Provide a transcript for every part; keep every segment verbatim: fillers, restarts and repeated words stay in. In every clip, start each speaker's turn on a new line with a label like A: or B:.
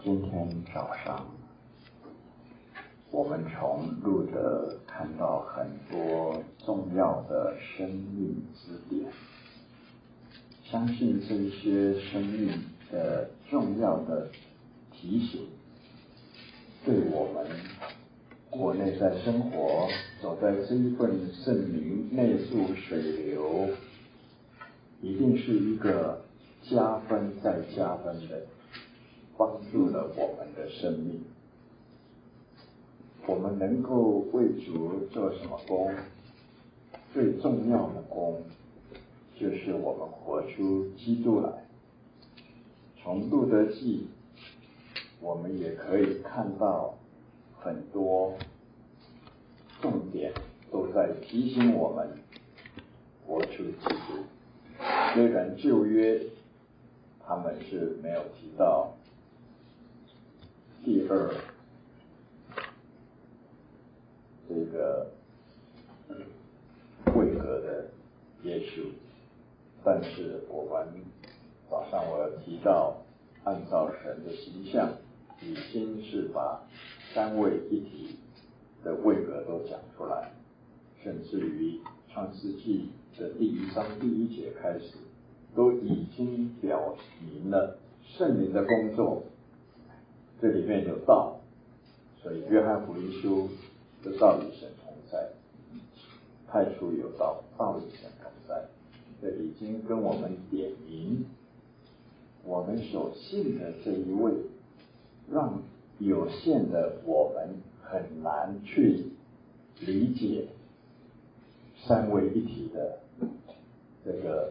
A: 今天早上，我们从路德看到很多重要的生命之点，相信这些生命的重要的提醒，对我们过内在生活，走在这一份圣灵内住水流，一定是一个加分再加分的，帮助了我们的生命。我们能够为主做什么工？最重要的工就是我们活出基督来。从路德记我们也可以看到很多重点都在提醒我们活出基督。虽然旧约他们是没有提到第二这个位格的耶稣，但是我们早上我有提到，按照神的形象，已经是把三位一体的位格都讲出来，甚至于创世纪的第一章第一节开始，都已经表明了圣灵的工作。这里面有道，所以约翰福音书的道与神同在，太初有道，道与神同在，这已经跟我们点明，我们所信的这一位，让有限的我们很难去理解三位一体的这个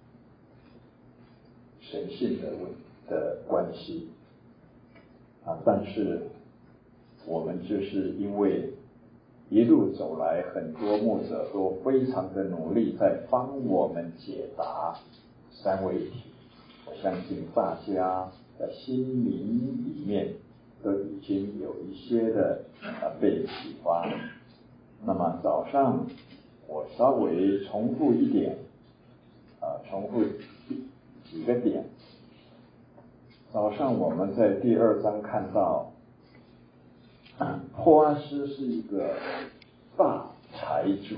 A: 神性的问的关系啊，但是我们就是因为一路走来，很多牧者都非常的努力在帮我们解答三位一体。我相信大家的心灵里面都已经有一些的呃被启发。那么早上我稍微重复一点，啊、呃，重复几个点。早上我们在第二章看到，波阿斯是一个大财主，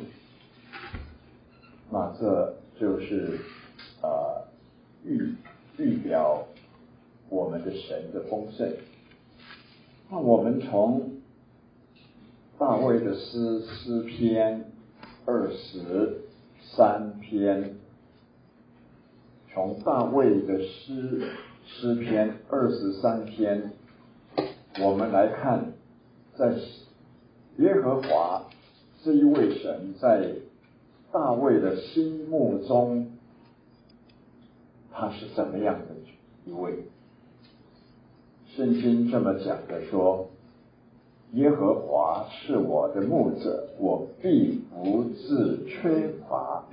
A: 那这就是呃预预表我们的神的丰盛。那我们从大卫的诗诗篇二十三篇，从大卫的诗诗篇二十三篇，我们来看，在耶和华这一位神在大卫的心目中，他是怎么样的一位？圣经这么讲的说，耶和华是我的牧者，我必不致缺乏。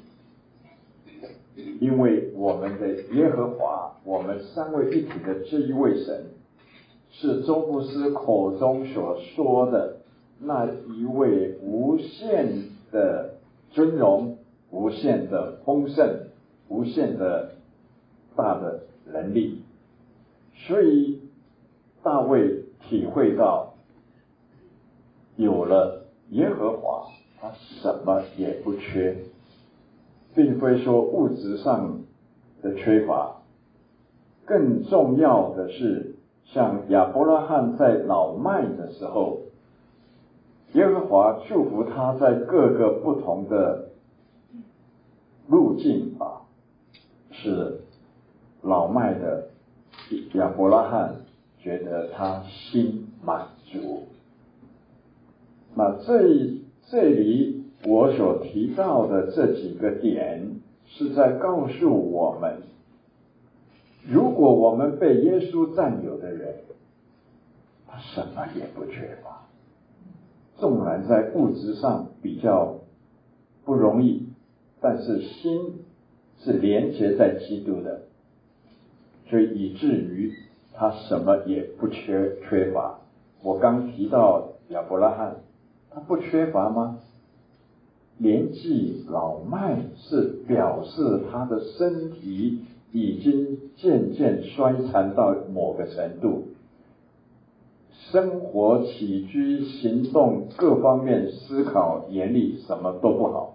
A: 因为我们的耶和华，我们三位一体的这一位神，是周牧师口中所说的那一位无限的尊荣、无限的丰盛、无限的大的能力。所以大卫体会到，有了耶和华，他什么也不缺，并非说物质上的缺乏，更重要的是，像亚伯拉罕在老迈的时候，耶和华祝福他在各个不同的路径啊，是老迈的亚伯拉罕觉得他心满足。那这这里我所提到的这几个点，是在告诉我们，如果我们被耶稣占有的人，他什么也不缺乏。纵然在物质上比较不容易，但是心是连结在基督的，所以以至于他什么也不缺缺乏。我刚提到亚伯拉罕，他不缺乏吗？年纪老迈是表示他的身体已经渐渐衰残到某个程度， 生活起居行动各方面思考严厉，什么都不好。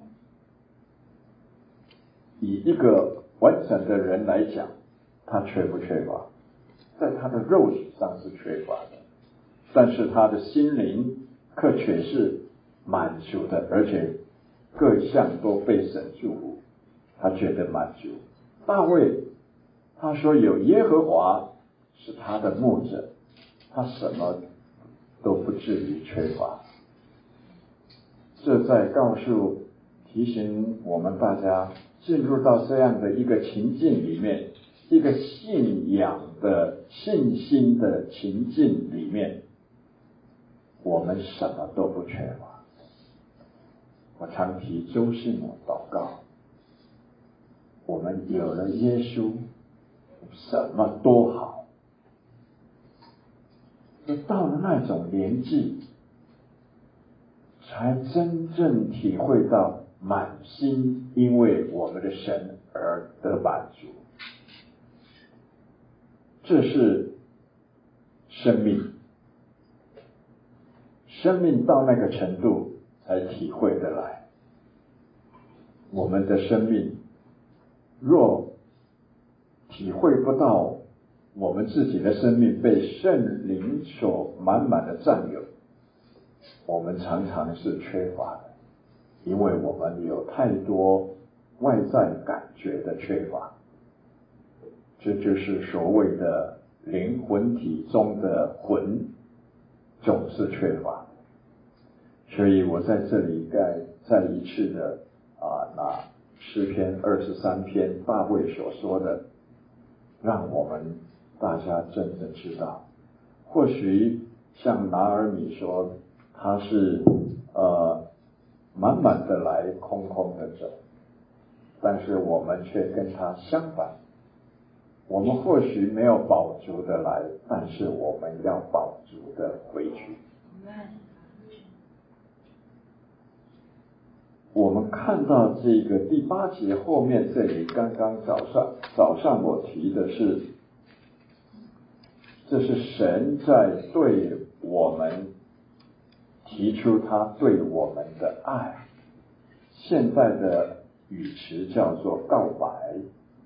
A: 以一个完整的人来讲，他缺不缺乏？在他的肉体上是缺乏的，但是他的心灵可却是满足的，而且各项都被神祝福，他觉得满足。大卫他说有耶和华是他的牧者，他什么都不至于缺乏。这在告诉提醒我们大家，进入到这样的一个情境里面，一个信仰的信心的情境里面，我们什么都不缺乏。我常提周信的祷告，我们有了耶稣，什么都好。就到了那种年纪，才真正体会到满心因为我们的神而得满足。这是生命，生命到那个程度才体会得来。我们的生命若体会不到我们自己的生命被圣灵所满满的占有，我们常常是缺乏的，因为我们有太多外在感觉的缺乏。这就是所谓的灵魂体中的魂总是缺乏。所以我在这里该再一次的啊，拿诗篇二十三篇大卫所说的，让我们大家真的知道，或许像拿尔米说，他是呃满满的来，空空的走，但是我们却跟他相反。我们或许没有饱足的来，但是我们要饱足的回去。我们看到这个第八节后面这里，刚刚早上早上我提的是，这是神在对我们提出他对我们的爱，现在的语词叫做告白。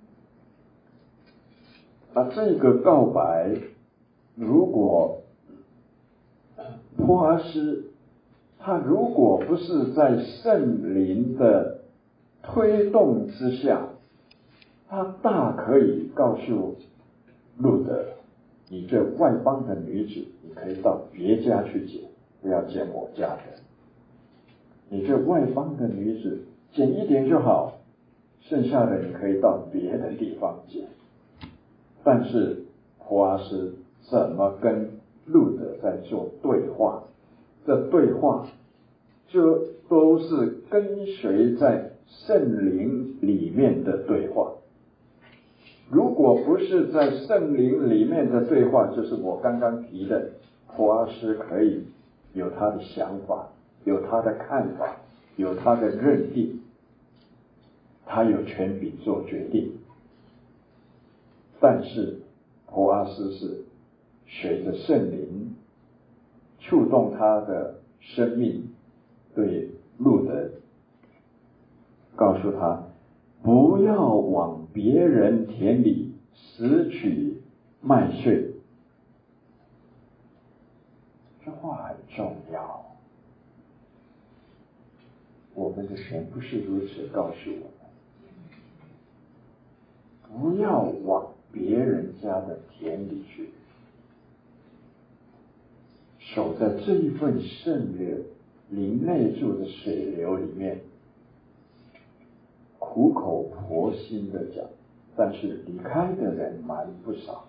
A: 那这个告白，如果波阿斯他如果不是在圣灵的推动之下，他大可以告诉路德，你这外邦的女子，你可以到别家去捡，不要捡我家的。你这外邦的女子，捡一点就好，剩下的你可以到别的地方捡。但是波阿斯怎么跟路德在做对话？这对话就都是跟随在圣灵里面的对话。如果不是在圣灵里面的对话，就是我刚刚提的，波阿斯可以有他的想法，有他的看法，有他的认定，他有权柄做决定。但是波阿斯是随着圣灵触动他的生命，对路德告诉他，不要往别人田里拾取麦穗。这话很重要，我们的神不是如此告诉我们，不要往别人家的田里去，守在这一份圣灵灵内住的水流里面，苦口婆心的讲，但是离开的人蛮不少。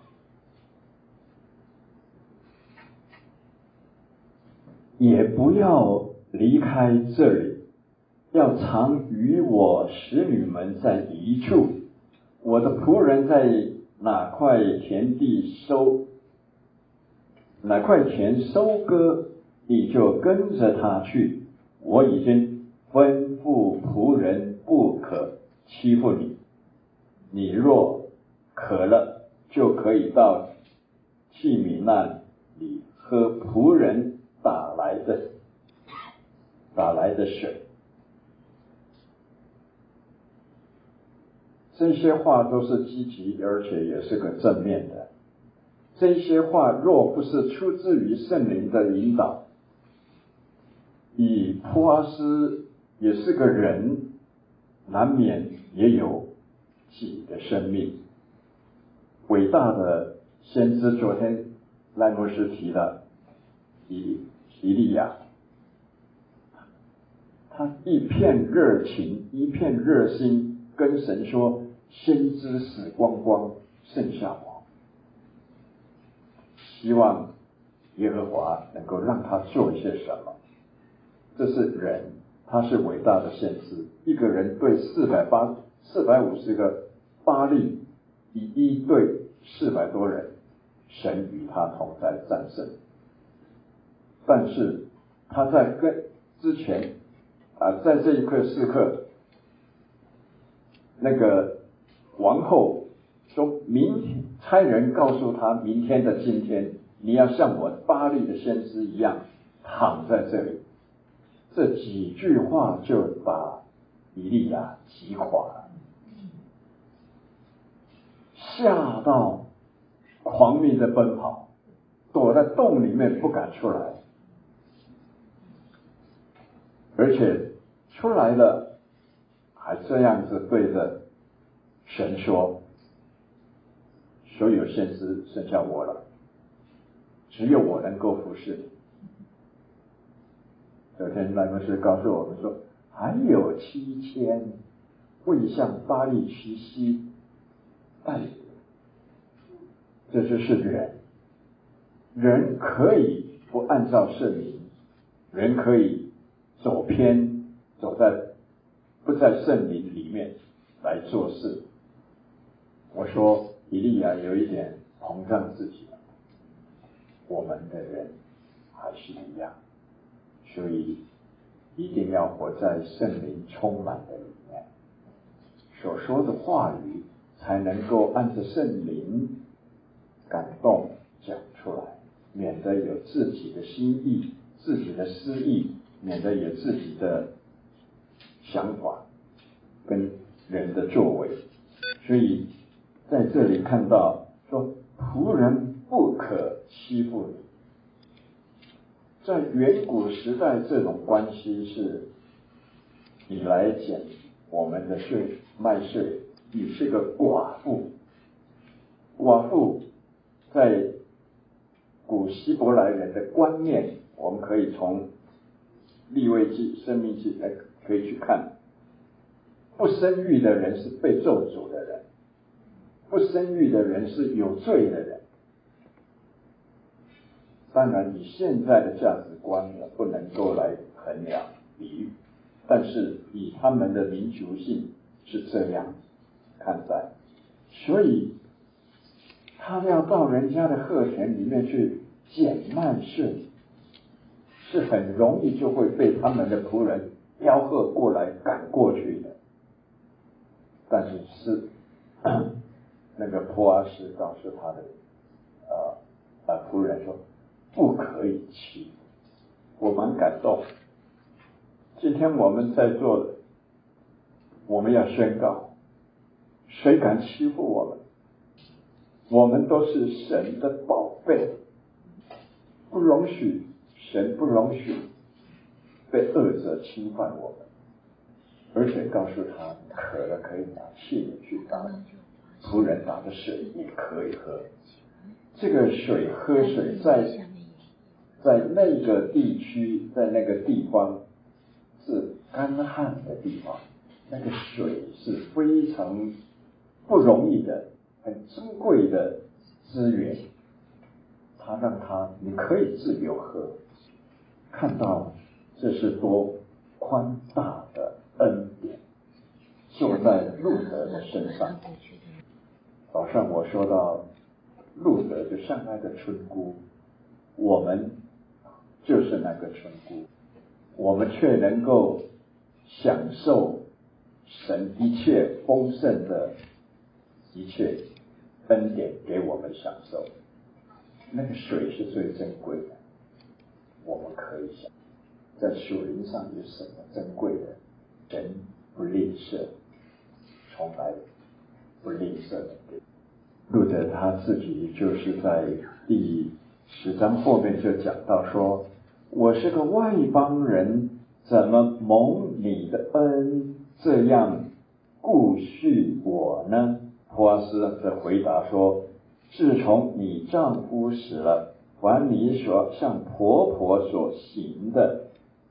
A: 也不要离开这里，要常与我使女们在一处。我的仆人在哪块田地收哪块田收割，你就跟着他去。我已经吩咐仆人不可欺负你。你若渴了，就可以到器皿那里里喝仆人打来的打来的水。这些话都是积极，而且也是个正面的。这些话若不是出自于圣灵的引导，以波阿斯也是个人，难免也有自己的生命。伟大的先知，昨天赖牧师提的以以利亚，他一片热情，一片热心，跟神说：先知死光光，剩下我。希望耶和华能够让他做一些什么。这是人，他是伟大的先知。一个人对四百八四百五十个巴力，以一对四百多人，神与他同在，战胜。但是他在跟之前啊，在这一刻时刻，那个王后说明天差人告诉他，明天的今天，你要像我巴力的先知一样躺在这里。这几句话就把以利亚击垮了，吓到狂迷的奔跑，躲在洞里面不敢出来，而且出来了还这样子对着神说：所有先知剩下我了，只有我能够服侍你。昨天赖牧师告诉我们说，还有七千未向巴力屈膝代理。这就是人，人可以不按照圣灵，人可以走偏，走在不在圣灵里面来做事。我说以利亚有一点膨胀自己了，我们的人还是一样，所以一定要活在圣灵充满的里面，所说的话语才能够按着圣灵感动讲出来，免得有自己的心意、自己的私意，免得有自己的想法跟人的作为。所以在这里看到说，仆人不可欺负你。在远古时代，这种关系是你来捡我们的税麦穗，你是个寡妇。寡妇在古希伯来人的观念，我们可以从利未记、申命记来可以去看，不生育的人是被咒诅的人，不生育的人是有罪的人。当然以现在的价值观呢，不能够来衡量比喻，但是以他们的民族性是这样看待，所以他要到人家的禾田里面去捡麦穗，是很容易就会被他们的仆人吆喝过来赶过去的。但是是那个波阿斯告诉他的呃呃仆人说，不可以欺负。我蛮感动。今天我们在座的，我们要宣告，谁敢欺负我们？我们都是神的宝贝，不容许神不容许被恶者侵犯我们。而且告诉他，渴了可以拿器皿去打，仆人打的水你可以喝。这个水喝水在在那个地区，在那个地方是干旱的地方，那个水是非常不容易的，很珍贵的资源。他让他你可以自由喝，看到这是多宽大的恩典，坐在路德的身上。早上我说到路德就像那个村姑，我们就是那个村姑，我们却能够享受神一切丰盛的一切恩典给我们享受。 那个水是最珍贵的。我们可以想，在属灵上有什么珍贵的？神不吝啬，从来不吝啬的给。路德他自己就是在第十章后面就讲到说，我是个外邦人，怎么蒙你的恩这样顾恤我呢？波阿斯的回答说，自从你丈夫死了，凡你所向婆婆所行的，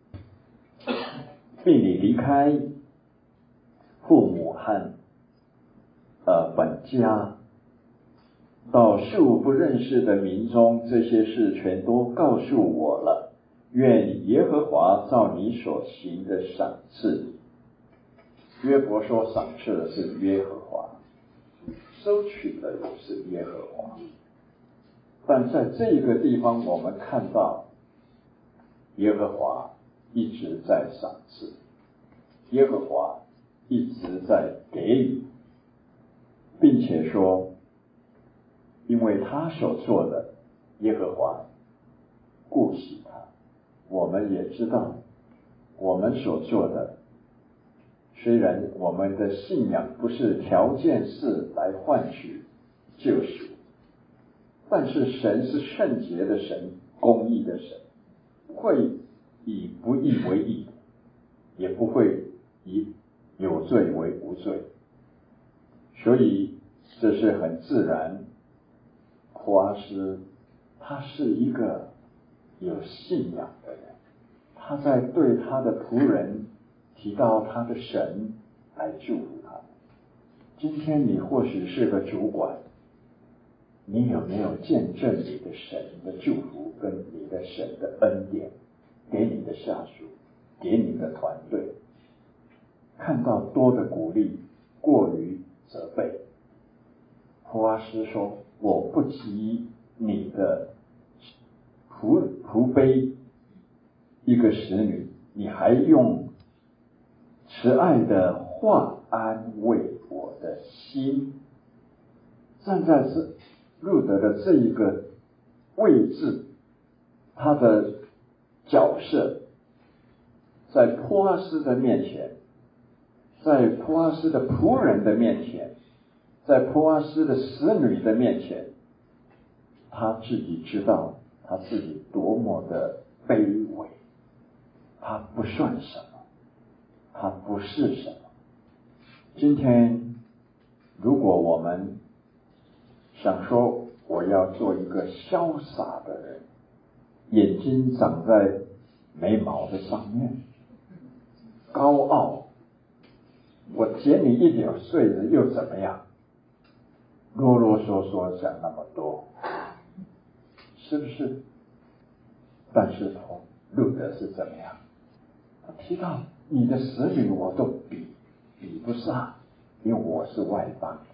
A: 并你离开父母和呃本家，到素不认识的民中，这些事全都告诉我了。愿耶和华照你所行的赏赐你。约伯说赏赐的是耶和华，收取的也是耶和华。但在这个地方我们看到耶和华一直在赏赐，耶和华一直在给予，并且说因为他所做的，耶和华顾惜他。我们也知道我们所做的，虽然我们的信仰不是条件式来换取救赎，但是神是圣洁的神，公义的神，不会以不义为义，也不会以有罪为无罪，所以这是很自然。波阿斯他是一个有信仰的人，他在对他的仆人提到他的神来祝福他们。今天你或许是个主管，你有没有见证你的神的祝福跟你的神的恩典给你的下属，给你的团队？看到多的鼓励过于责备。波阿斯说，我不及你的仆仆婢一个使女，你还用慈爱的话安慰我的心。站在这路德的这一个位置，他的角色在波阿斯的面前，在波阿斯的仆人的面前，在波阿斯的使女的面前，他自己知道他自己多么的卑微，他不算什么，他不是什么。今天如果我们想说我要做一个潇洒的人，眼睛长在眉毛的上面，高傲，我减你一点税了又怎么样？啰啰嗦嗦讲那么多，是不是？但是路德是怎么样？他提到你的使女我都比比不上，因为我是外邦的。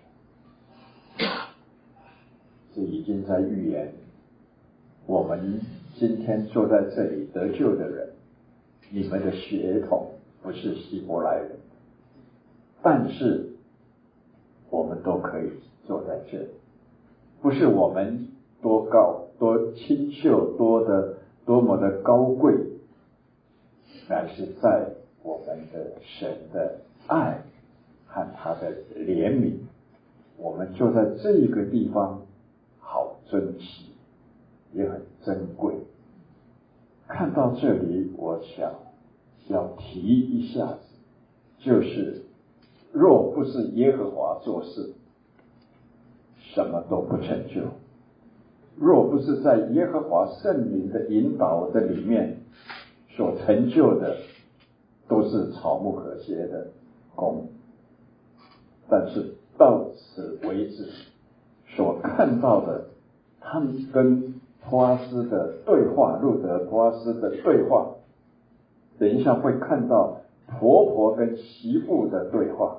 A: 这已经在预言我们今天坐在这里得救的人，你们的血统不是希伯来人，但是我们都可以坐在这里，不是我们多高多清秀多的多么的高贵，乃是在我们的神的爱和他的怜悯，我们就在这一个地方好珍惜，也很珍贵。看到这里，我想要提一下子，就是若不是耶和华做事，什么都不成就；若不是在耶和华圣灵的引导的里面所成就的，都是草木可歇的功。但是到此为止，所看到的他们跟波阿斯的对话，路德波阿斯的对话，等一下会看到婆婆跟媳妇的对话，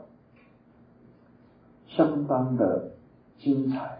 A: 相当的精彩，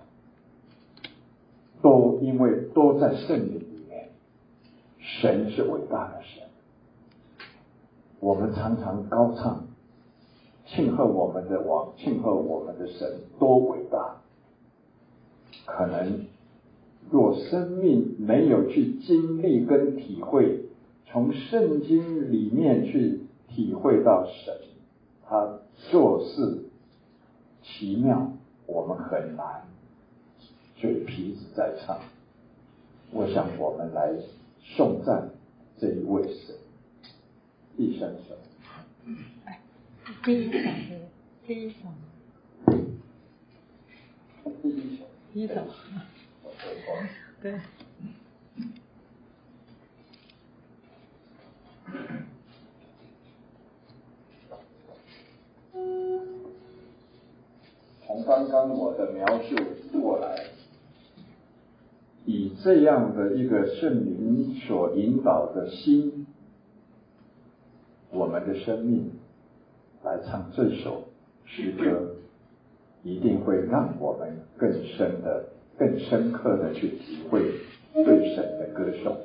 A: 都因为都在圣灵里面。神是伟大的神，我们常常高唱庆贺我们的王，庆贺我们的神多伟大。可能若生命没有去经历跟体会，从圣经里面去体会到神他做事奇妙，我们很难嘴皮子在唱。我想我们来颂赞这一位神。第三首，
B: 第一首，第一首，
A: 第一首，
B: 第一首，对。
A: 从刚刚我的描述过来，以这样的一个圣灵所引导的心，我们的生命来唱这首诗歌，一定会让我们更深的、更深刻的去体会对神的歌颂。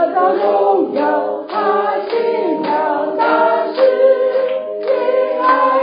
C: 荣耀，他奇妙大事，亲爱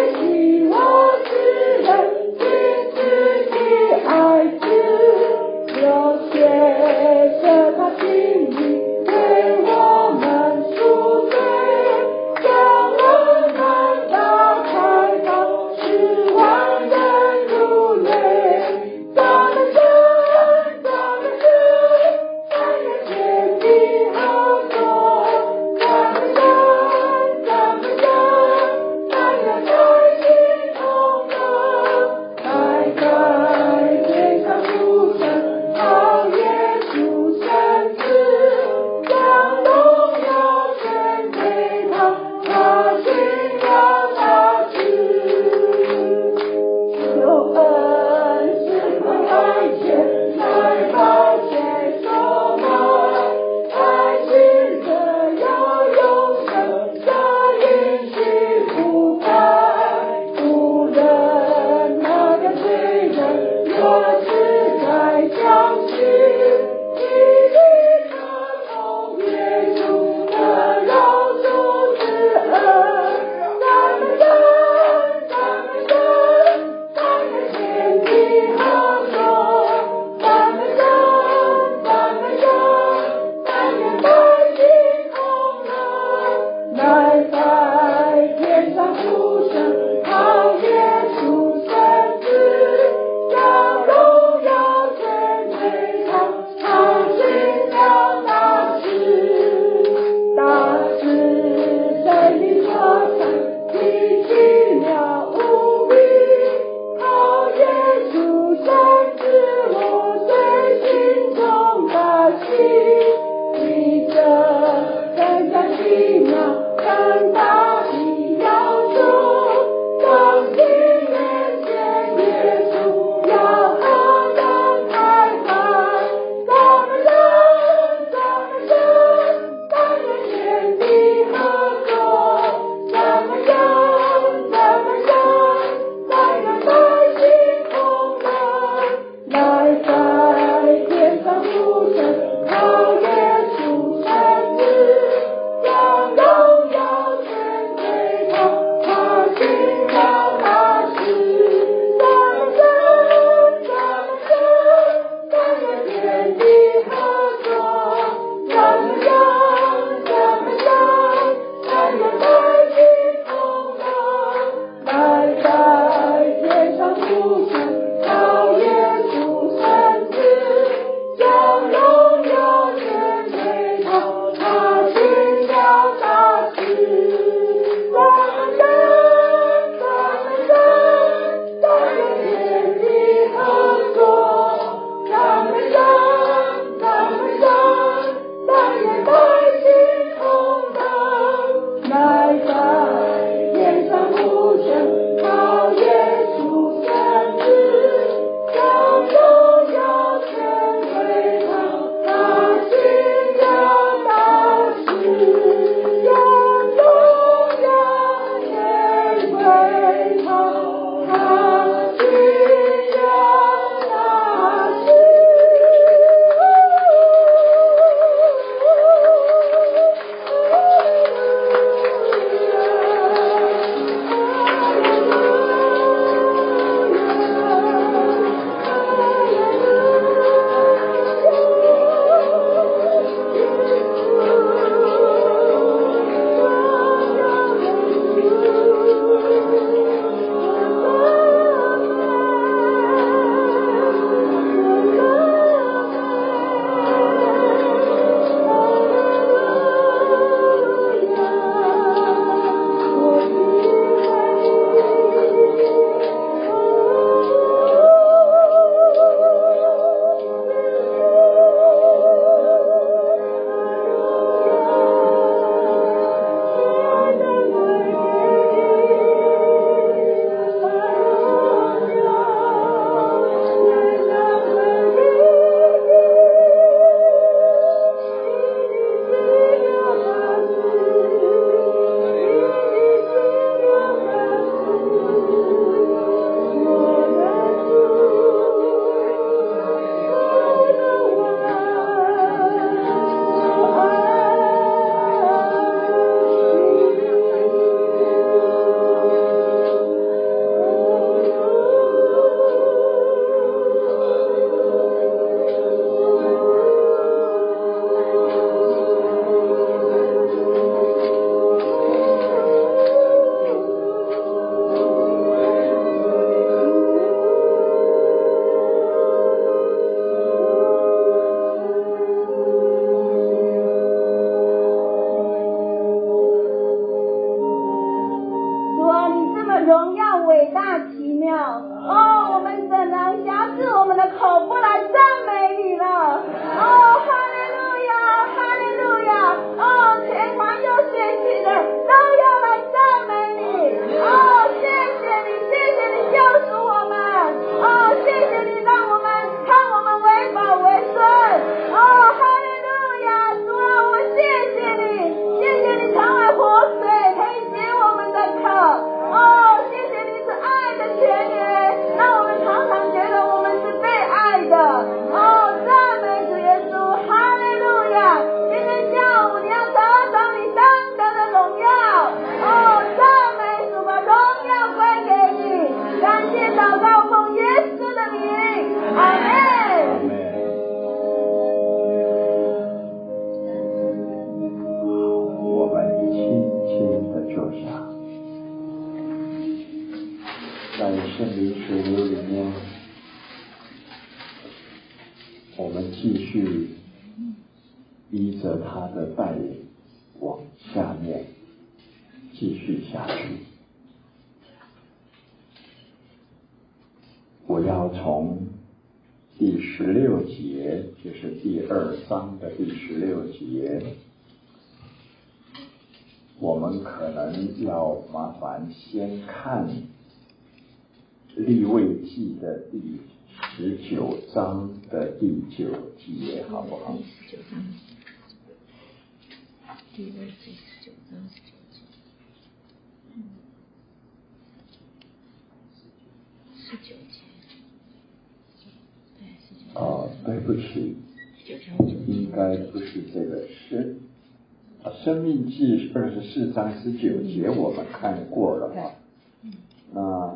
C: 耀。哦，我们怎能辖制我们的口不来赞美你呢？哦，哈利路亚，哈利路亚！哦，天堂又选起的都要来赞美你。哦，谢谢你，谢谢你救赎我们。哦，谢谢你让我们看我们为宝为尊。哦，哈利路亚！主啊，我们谢谢你，谢谢你成为活水，可以解我们的渴。哦，谢谢你是爱的泉源，让我们常常觉得我们是被爱的。哦，赞美主耶稣，哈利路亚！今天下午你要得着你当得的荣耀。哦，赞美主，把荣耀归给你。感谢祷告，奉耶稣的名，阿门。
A: 阿门。我们轻轻的坐下，在圣灵水流里面，我们继续依着他的带领往下面继续下去。我要从第十六节，就是第二章的第十六节，我们可能要麻烦先看利未记的第十九章的第九节，好不好？
B: 十九章，利未记十九章十九节，十九节，对，十九章。
A: 哦，对不起，
B: 十九章九节，
A: 应该不是这个生啊，生命记二十四章十九节我们看过了哈。那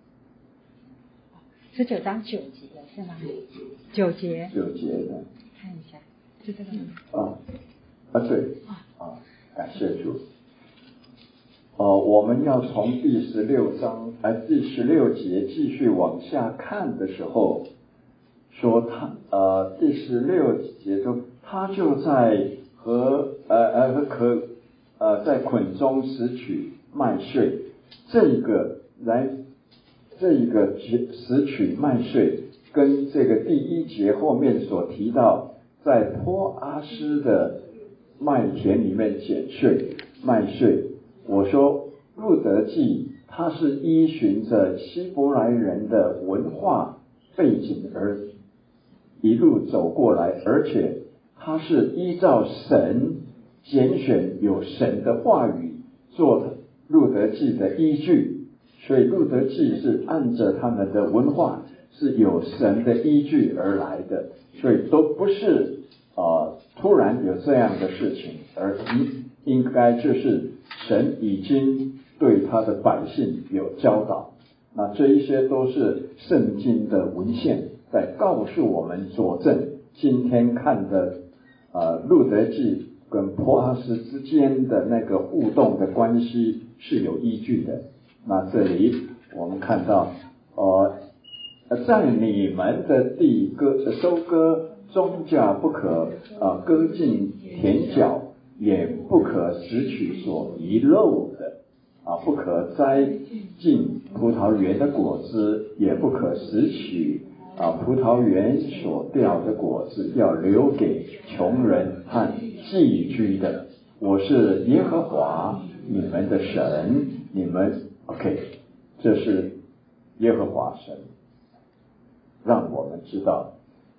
B: 十九章九节是吗？九节。
A: 九节的。
B: 看一下，是这个吗？
A: 啊啊对啊，感谢主。哦，我们要从第十六章呃第十六节继续往下看的时候，说他呃第十六节中，他就在和呃呃和可呃在捆中拾取麦穗，这个来这一个拾取麦穗跟这个第一节后面所提到在波阿斯的麦田里面捡穗麦穗，我说路德记它是依循着希伯来人的文化背景而一路走过来，而且它是依照神拣选有神的话语做路德记的依据，所以路德记是按着他们的文化是有神的依据而来的，所以都不是呃突然有这样的事情，而应应该就是神已经对他的百姓有教导。那这一些都是圣经的文献在告诉我们佐证今天看的呃路德记跟波阿斯之间的那个互动的关系是有依据的。那这里我们看到呃在你们的地割收割庄稼不可呃割尽田角，也不可拾取所遗漏的啊，不可摘尽葡萄园的果子，也不可拾取啊葡萄园所掉的果子，要留给穷人和寄居的。我是耶和华你们的神，你们 OK， 这是耶和华神让我们知道，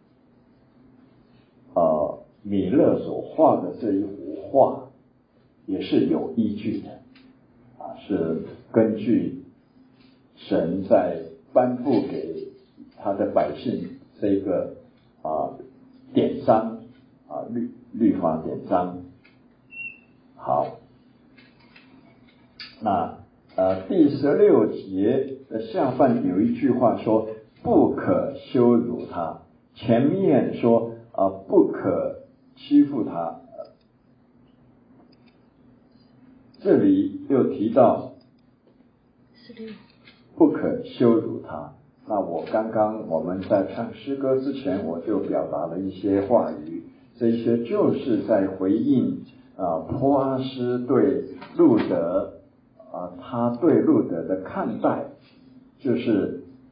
A: 呃，米勒所画的这一幅画也是有依据的。啊，是根据神在颁布给他的百姓这个啊典章啊律律法典章。好，那呃第十六节的下半有一句话说不可羞辱他，前面说啊不可欺负他。这里又提到不可羞辱他。那我刚刚我们在唱诗歌之前我就表达了一些话语，这些就是在回应啊波阿斯对路德啊他对路德的看待，就是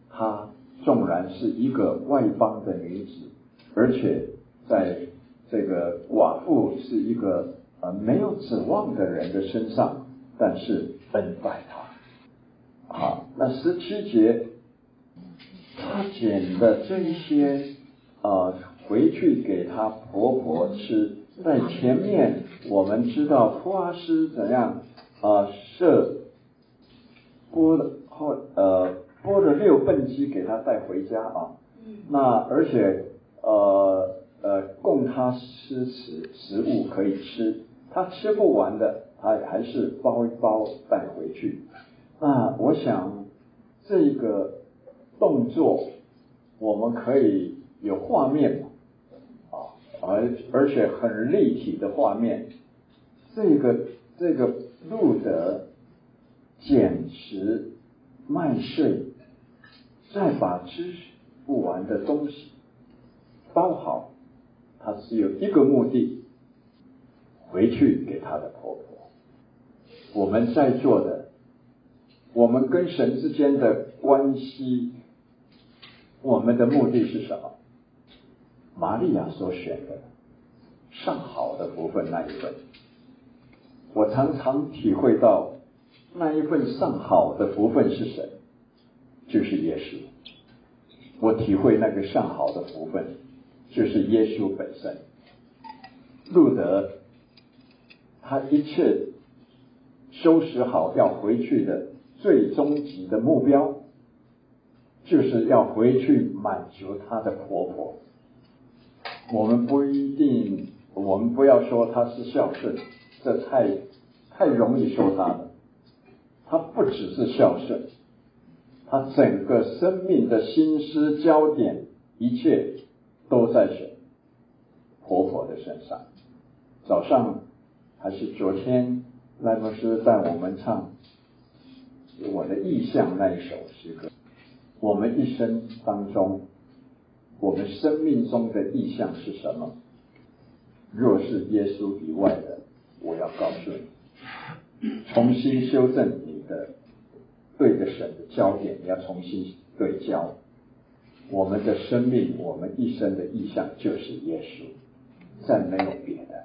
A: 她纵然是一个外邦的女子，而且在这个寡妇是一个呃没有指望的人的身上，但是恩待她。好，那十七节，她捡的这一些呃回去给她婆婆吃。在前面我们知道波阿斯怎样啊设剥了后呃剥了六份鸡给她带回家啊，那而且呃呃供她吃食食物可以吃，她吃不完的她还是包一包带回去。那我想这个动作我们可以有画面啊，而而且很立体的画面。这个这个路德捡拾麦穗，再把吃不完的东西包好，他只有一个目的，回去给他的婆婆。我们在座的，我们跟神之间的关系，我们的目的是什么？玛利亚所选的上好的福分那一份，我常常体会到那一份上好的福分是谁？就是耶稣。我体会那个上好的福分就是耶稣本身。路德他一切收拾好要回去的最终极的目标，就是要回去满足她的婆婆。我们不一定，我们不要说她是孝顺，这太太容易说她了。她不只是孝顺，她整个生命的心思焦点，一切都在选婆婆的身上。早上还是昨天，赖牧师带我们唱我的意象那一首诗歌。我们一生当中，我们生命中的意象是什么？若是耶稣以外的，我要告诉你，重新修正你的对着神的焦点，你要重新对焦。我们的生命，我们一生的意象就是耶稣，再没有别的。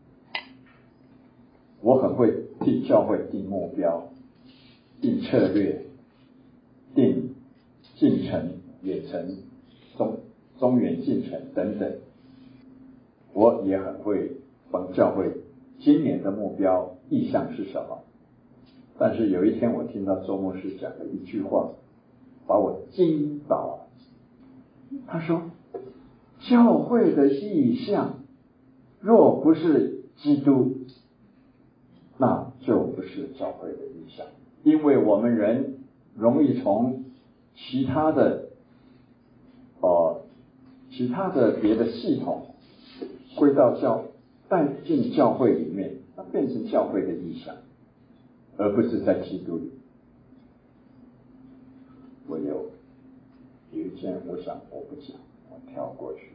A: 我很会替教会定目标、定策略、定进程、远程、中中远进程等等。我也很会帮教会今年的目标意向是什么。但是有一天我听到周牧师讲的一句话，把我惊倒了。他说，教会的意向若不是基督，那就不是教会的意向。因为我们人容易从其他的呃其他的别的系统归到教带进教会里面，那变成教会的意向，而不是在基督里。我有有一件我想我不讲，我跳过去。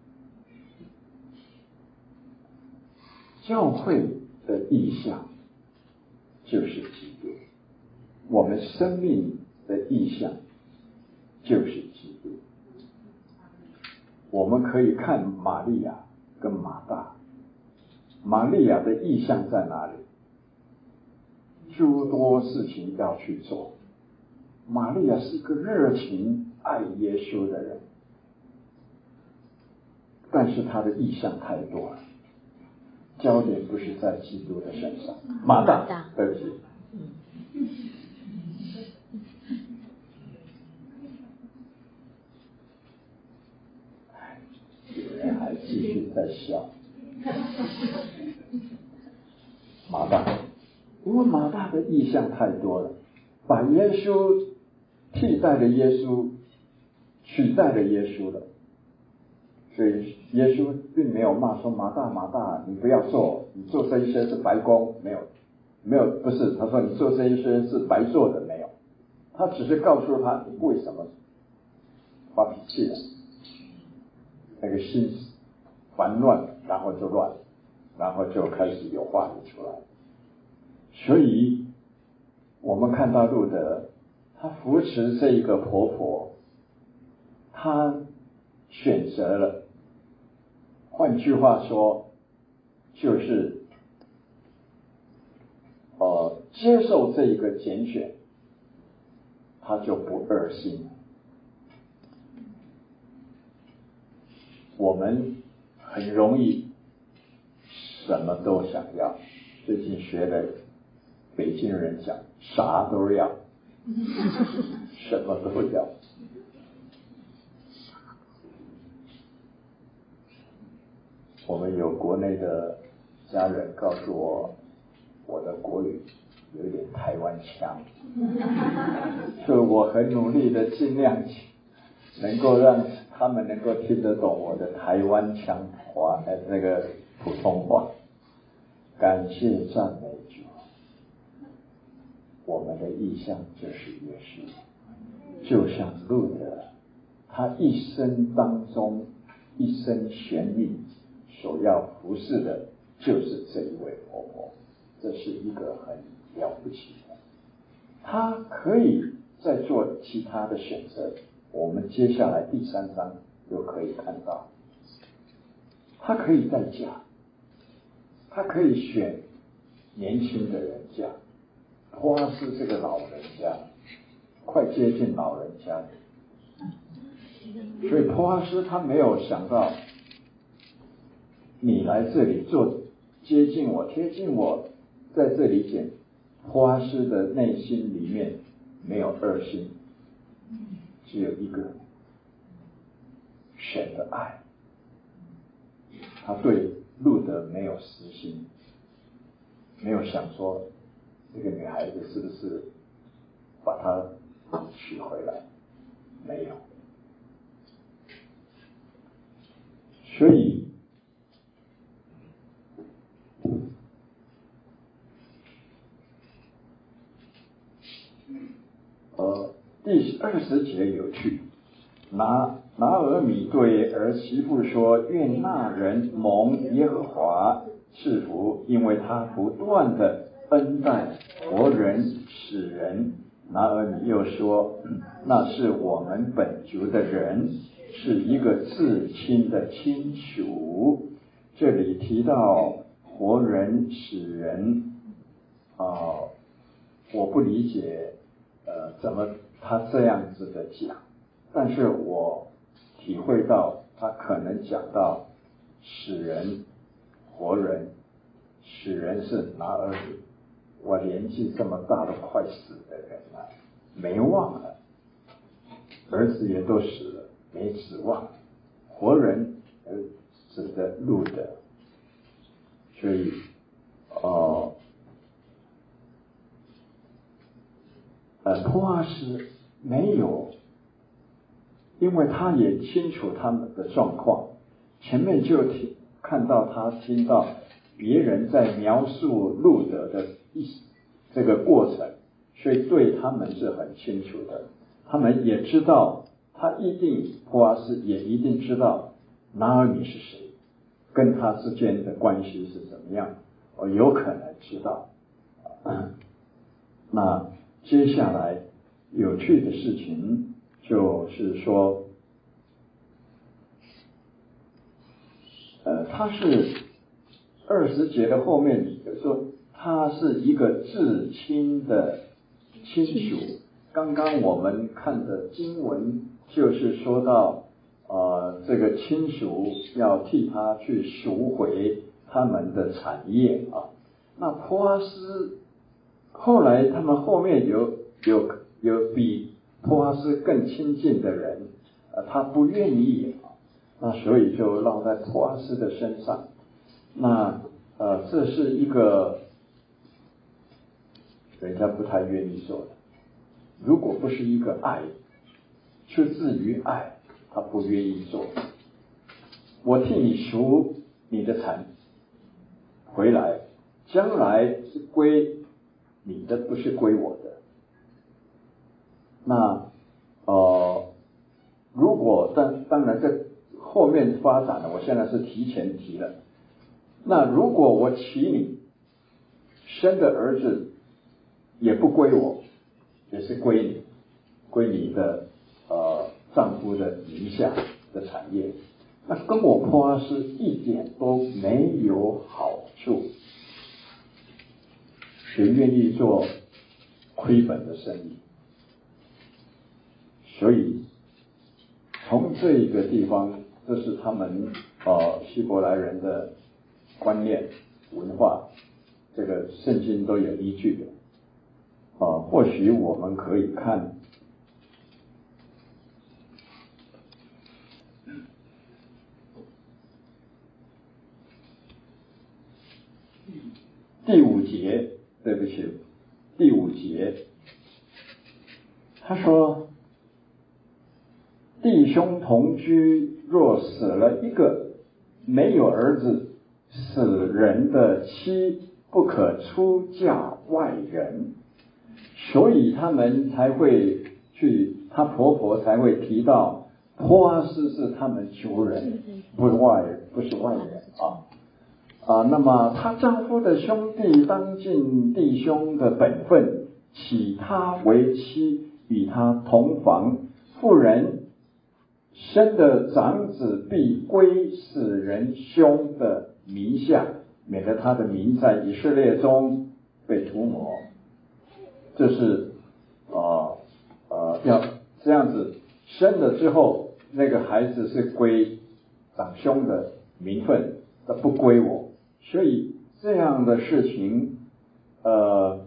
A: 教会的意向就是基督，我们生命的意向就是基督。我们可以看玛利亚跟马大，玛利亚的意向在哪里？诸多事情要去做。玛利亚是个热情爱耶稣的人，但是她的意向太多了，焦点不是在基督的身上。马大，对不起。有人还继续在笑。马大，因为马大的意向太多了，把耶稣替代了耶稣，取代了耶稣了。所以耶稣并没有骂说马大马大你不要做，你做这一些是白工，没有没有不是，他说你做这一些是白做的，没有。他只是告诉他你为什么发脾气了，那个心烦乱了，然后就乱，然后就开始有话语出来。所以我们看到路德他扶持这一个婆婆， 他选择了，换句话说，就是呃接受这一个拣选，他就不二心。我们很容易什么都想要，最近学的北京人讲啥都要，什么都要。我们有国内的家人告诉我，我的国语有一点台湾腔，所以我很努力的尽量能够让他们能够听得懂我的台湾腔话，呃，那个普通话。感谢赞美主，我们的意向就是耶稣，就像路德，他一生当中一生悬命所要服侍的就是这一位婆婆，这是一个很了不起的。他可以再做其他的选择，我们接下来第三章就可以看到，他可以再嫁，他可以选年轻的人嫁。波阿斯这个老人家快接近老人家，所以波阿斯他没有想到你来这里做接近我贴近我，在这里捡波阿斯的内心里面没有二心，只有一个神的爱，他对路德没有私心，没有想说这个女孩子是不是把她娶回来，没有。所以呃，第二十节有趣，拿拿俄米对儿媳妇说：“愿那人蒙耶和华赐福，因为他不断的恩待活人使人。”拿俄米又说：“那是我们本族的人，是一个至亲的亲属。”这里提到活人使人，啊、呃，我不理解，呃，怎么他这样子的讲，但是我体会到他可能讲到使人活人，使人是拿儿子，我年纪这么大都快死的人了，没望了，儿子也都死了，没指望，活人呃指的路德，所以哦。呃，波阿斯没有，因为他也清楚他们的状况，前面就听看到他听到别人在描述路德的一这个过程，所以对他们是很清楚的。他们也知道，他一定波阿斯也一定知道拿俄米是谁，跟他之间的关系是怎么样，我有可能知道。嗯、那接下来有趣的事情就是说，呃，他是二十节的后面说他是一个至亲的亲属。刚刚我们看的经文就是说到，呃，这个亲属要替他去赎回他们的产业啊。那波阿斯后来他们后面有有有比波阿斯更亲近的人，呃，他不愿意，那所以就落在波阿斯的身上。那呃，这是一个人家不太愿意做的。如果不是一个爱，出自于爱，他不愿意做。我替你赎你的产回来，将来是归你的，不是归我的。那呃，如果当当然这后面发展了，我现在是提前提了。那如果我娶你，生的儿子也不归我，也是归你，归你的呃丈夫的名下的产业，那跟我波阿斯一点都没有好处。谁愿意做亏本的生意？所以从这个地方，这是他们呃希伯来人的观念文化，这个圣经都有依据的。呃，或许我们可以看第五节，对不起，第五节，他说，弟兄同居，若死了一个，没有儿子，死人的妻不可出嫁外人，所以他们才会去，她婆婆才会提到波阿斯是他们族人，不是外人，不是外人啊啊。那么她丈夫的兄弟当尽弟兄的本分，娶她为妻，与她同房。妇人生的长子必归死人兄的名下，免得他的名在以色列中被涂抹。这是呃呃要这样子生了之后，那个孩子是归长兄的名分，而不归我。所以这样的事情，呃，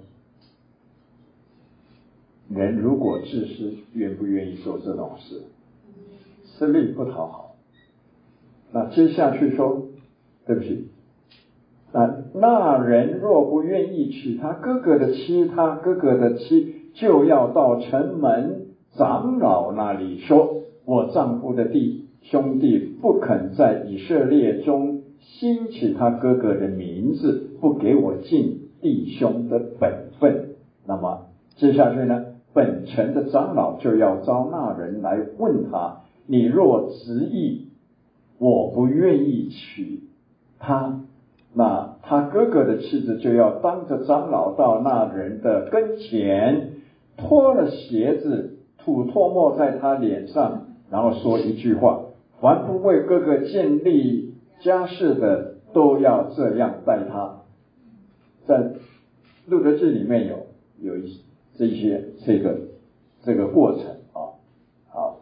A: 人如果自私，愿不愿意做这种事？吃力不讨好。那接下去说，对不起，那那人若不愿意娶他哥哥的妻，他哥哥的妻就要到城门长老那里说，我丈夫的弟兄弟不肯在以色列中兴起他哥哥的名字，不给我尽弟兄的本分。那么接下去呢，本城的长老就要招那人来问他，你若执意我不愿意娶他，那他哥哥的妻子就要当着长老到那人的跟前，脱了鞋子，吐唾沫在他脸上，然后说一句话，凡不为哥哥建立家室的，都要这样待他。在路德记里面有有一这些这个这个过程啊。好，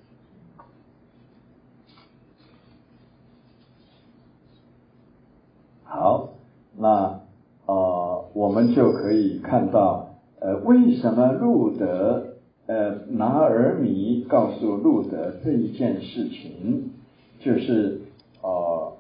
A: 好，那呃，我们就可以看到，呃，为什么路德呃拿尔米告诉路德这一件事情，就是呃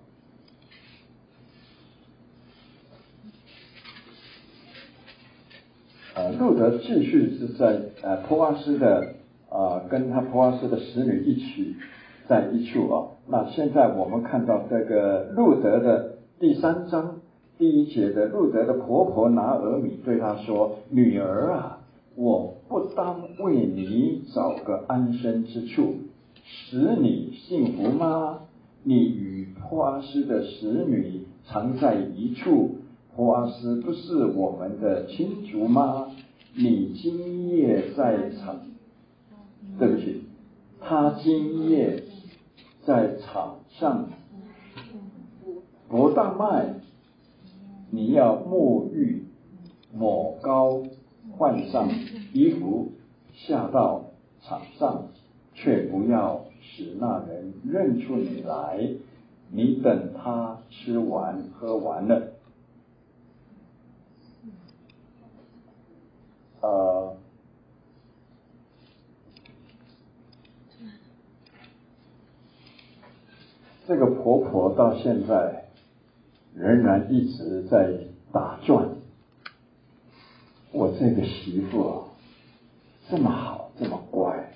A: 呃路德继续是在呃波阿斯的呃跟他波阿斯的使女一起在一处啊。那现在我们看到这个路德的第三章第一节的，路德的婆婆拿俄米对她说，女儿啊，我不当为你找个安身之处，使你幸福吗？你与波阿斯的使女常在一处，波阿斯不是我们的亲族吗？你今夜在场，对不起，他今夜在场上伯大麦，你要沐浴抹膏，换上衣服，下到场上，却不要使那人认出你来。你等他吃完喝完了，呃，这个婆婆到现在仍然一直在打转。我这个媳妇啊，这么好，这么乖，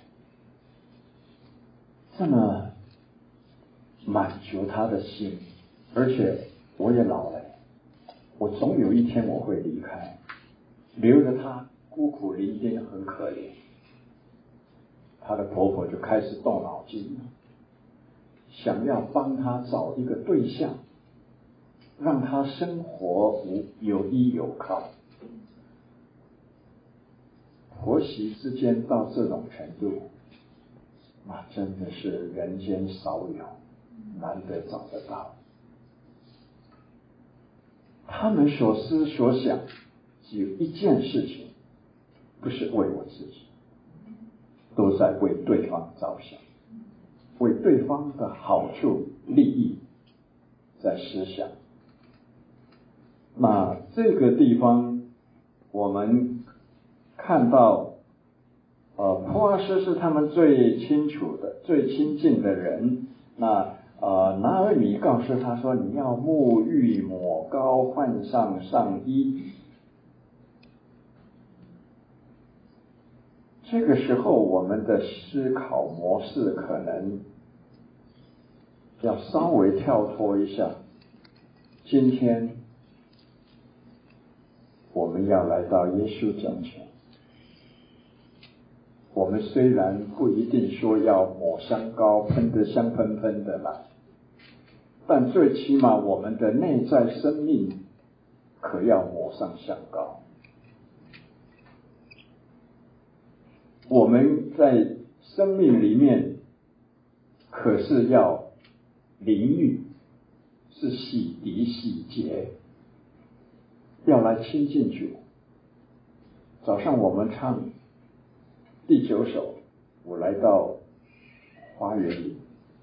A: 这么满足她的心，而且我也老了，我总有一天我会离开，留着她孤苦伶仃，很可怜。她的婆婆就开始动脑筋，想要帮她找一个对象，让她生活无有依有靠。婆媳之间到这种程度， 那真的是人间少有，难得找得到。他们所思所想只有一件事情，不是为我自己，都在为对方着想，为对方的好处利益在思想。那这个地方我们看到呃，波阿斯是他们最清楚的最亲近的人。那呃，拿俄米告诉他说，你要沐浴抹膏换上上衣。这个时候我们的思考模式可能要稍微跳脱一下。今天我们要来到耶稣脚前，我们虽然不一定说要抹香膏喷得香喷喷的来，但最起码我们的内在生命可要抹上香膏。我们在生命里面可是要淋浴，是洗涤洗洁，要来亲近主。早上我们唱第九首，我来到花园里，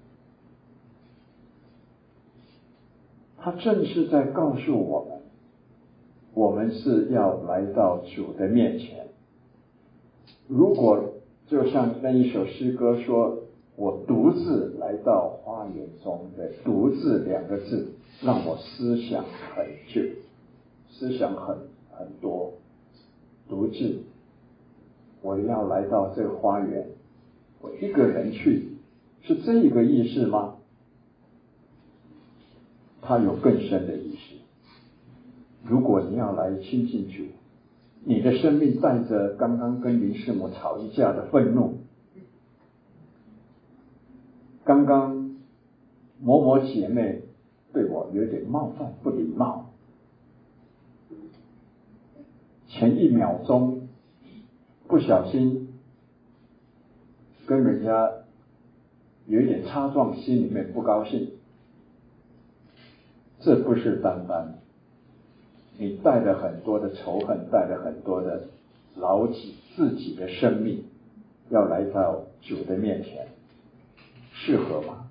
A: 他正是在告诉我们，我们是要来到主的面前。如果就像那一首诗歌说，我独自来到花园中的独自两个字，让我思想很久，思想很很多。独自，我要来到这个花园，我一个人去，是这个意思吗？它有更深的意思。如果你要来亲近主，你的生命带着刚刚跟林师母吵一架的愤怒，刚刚某某姐妹对我有点冒犯不礼貌，前一秒钟不小心跟人家有一点擦撞，心里面不高兴，这不是单单你带了很多的仇恨，带了很多的牢记自己的生命，要来到主的面前，适合吗？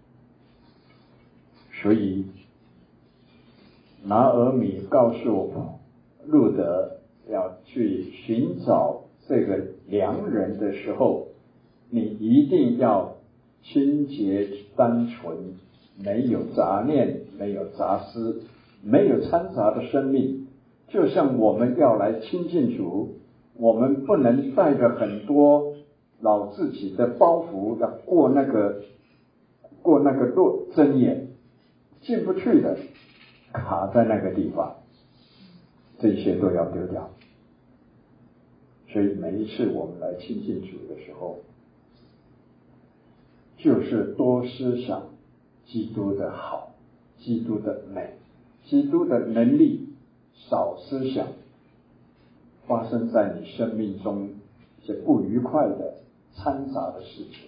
A: 所以拿俄米告诉路德要去寻找这个良人的时候，你一定要清洁单纯，没有杂念，没有杂思，没有掺杂的生命。就像我们要来亲近主，我们不能带着很多老自己的包袱要过那个过那个路针眼，进不去的，卡在那个地方，这些都要丢掉。所以每一次我们来亲近主的时候，就是多思想基督的好，基督的美，基督的能力，少思想发生在你生命中一些不愉快的掺杂的事情。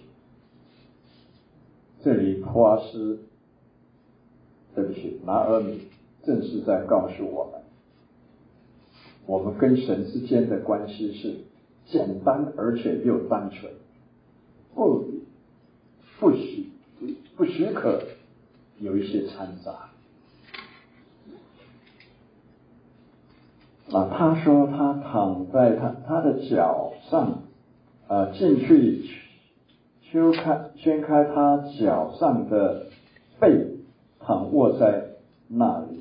A: 这里波阿斯，对不起，拿俄米正是在告诉我们，我们跟神之间的关系是简单而且又单纯，不不许不许可有一些掺杂。啊，他说他躺在他他的脚上，呃，进去掀开掀开他脚上的背，躺卧在那里。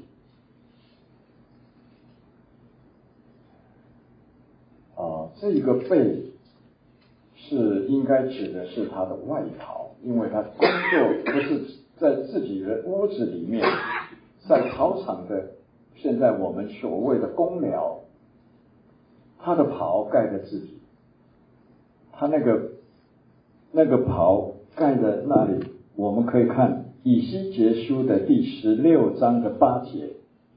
A: 啊，这个背是应该指的是他的外袍，因为他工作不是在自己的屋子里面，在草场的，现在我们所谓的公寮，他的袍盖着自己，他那个那个袍盖在那里，我们可以看以西结书的第十六章的八节，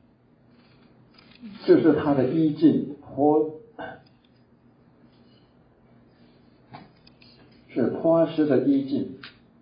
A: 就是他的衣襟，坡是波波阿斯的衣襟。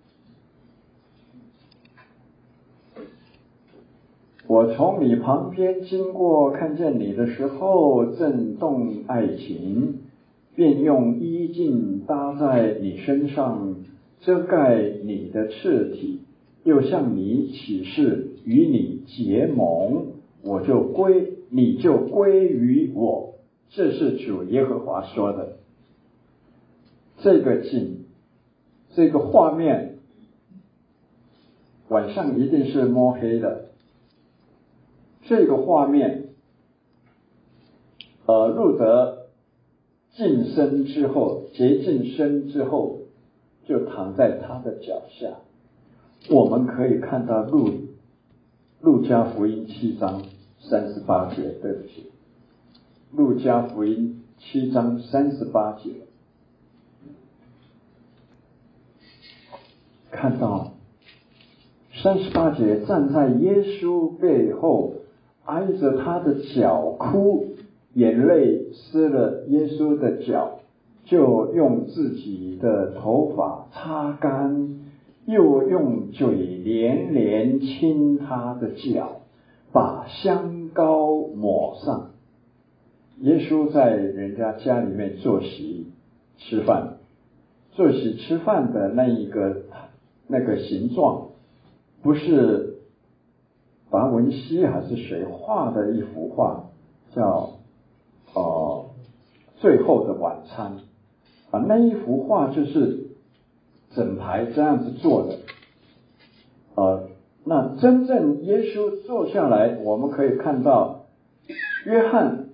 A: 我从你旁边经过，看见你的时候，震动爱情，便用衣襟搭在你身上，遮盖你的赤体，又向你起誓，与你结盟，我就归，你就归于我。这是主耶和华说的。这个景，这个画面，晚上一定是摸黑的。这个画面，呃，路德净身之后，洁净身之后，就躺在他的脚下。我们可以看到路路加福音七章三十八节，对不起，路加福音七章三十八节，看到三十八节，站在耶稣背后，挨着他的脚哭，眼泪湿了耶稣的脚，就用自己的头发擦干，又用嘴连连亲他的脚，把香膏抹上。耶稣在人家家里面坐席吃饭，坐席吃饭的那一个那个形状，不是达文西还是谁画的一幅画，叫呃最后的晚餐啊，那一幅画就是整排这样子做的。呃，那真正耶稣坐下来，我们可以看到约翰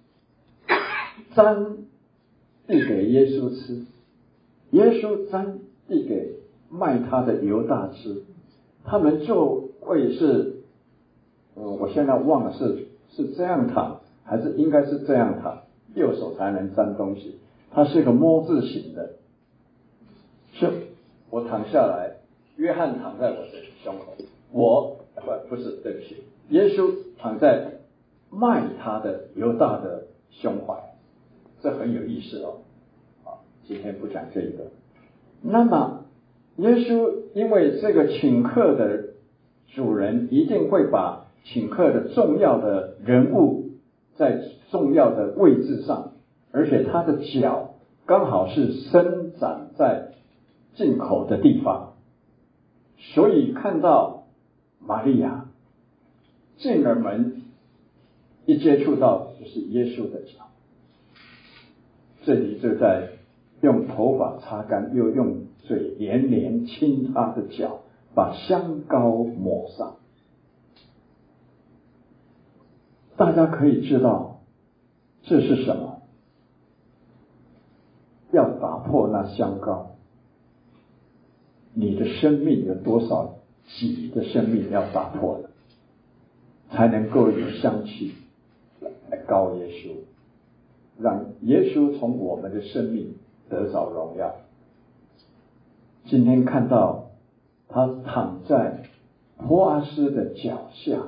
A: 沾递给耶稣吃，耶稣沾递给卖他的犹大吃，他们就会是呃，我现在忘了是是这样躺还是应该是这样躺，右手才能沾东西，它是个摸字形的，是我躺下来，约翰躺在我的胸口，我不不是对不起，耶稣躺在卖他的犹大的胸怀，这很有意思哦。好，今天不讲这个。那么耶稣因为这个请客的主人一定会把请客的重要的人物在重要的位置上，而且他的脚刚好是伸展在进口的地方，所以看到玛利亚进了门，一接触到就是耶稣的脚，这里就在用头发擦干，又用嘴连连亲他的脚，把香膏抹上。大家可以知道这是什么？要打破那香膏，你的生命有多少己的生命要打破了，才能够有香气来膏耶稣，让耶稣从我们的生命得着荣耀。今天看到他躺在波阿斯的脚下，